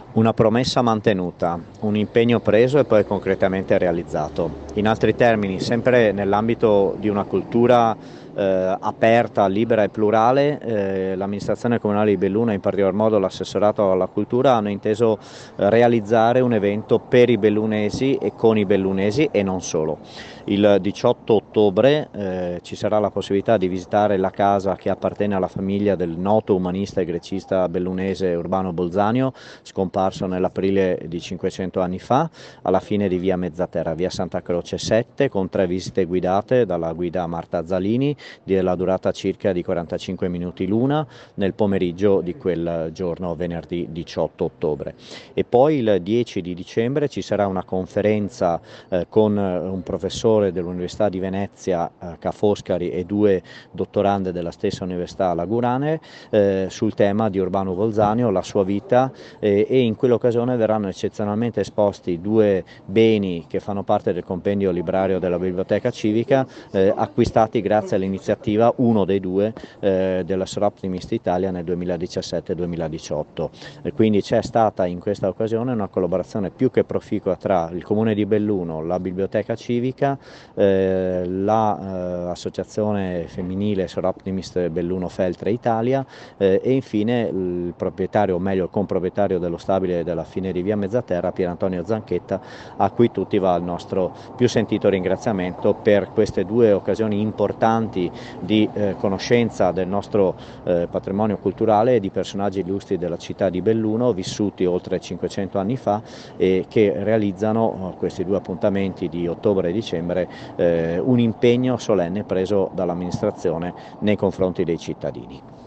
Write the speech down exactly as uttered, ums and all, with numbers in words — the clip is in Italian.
Una promessa mantenuta, un impegno preso e poi concretamente realizzato. In altri termini, sempre nell'ambito di una cultura eh, aperta, libera e plurale, eh, l'amministrazione comunale di Belluno e in particolar modo l'assessorato alla cultura hanno inteso eh, realizzare un evento per i bellunesi e con i bellunesi e non solo. Il diciotto ottobre eh, ci sarà la possibilità di visitare la casa che appartiene alla famiglia del noto umanista e grecista bellunese Urbano Bolzanio, scomparso nell'aprile di cinquecento anni fa, alla fine di via Mezzaterra, via Santa Croce sette, con tre visite guidate dalla guida Marta Zalini, della durata circa di quarantacinque minuti l'una, nel pomeriggio di quel giorno, venerdì diciotto ottobre. E poi il dieci di dicembre ci sarà una conferenza eh, con un professore dell'Università di Venezia, eh, Ca' Foscari, e due dottorande della stessa Università Lagurane eh, sul tema di Urbano Bolzanio, la sua vita, eh, e in quell'occasione verranno eccezionalmente esposti due beni che fanno parte del compendio librario della Biblioteca Civica, eh, acquistati grazie all'iniziativa, uno dei due, eh, della Sor Optimist Italia nel duemiladiciassette duemiladiciotto. E quindi c'è stata in questa occasione una collaborazione più che proficua tra il Comune di Belluno, la Biblioteca Civica, eh, l'associazione femminile Sor Optimist Belluno Feltre Italia, eh, e infine il proprietario, o meglio il comproprietario dello stabile della fine di via Mezzaterra, Pier Antonio Zanchetta, a cui tutti va il nostro più sentito ringraziamento per queste due occasioni importanti di eh, conoscenza del nostro eh, patrimonio culturale e di personaggi illustri della città di Belluno, vissuti oltre cinquecento anni fa, e che realizzano questi due appuntamenti di ottobre e dicembre eh, un impegno solenne preso dall'amministrazione nei confronti dei cittadini.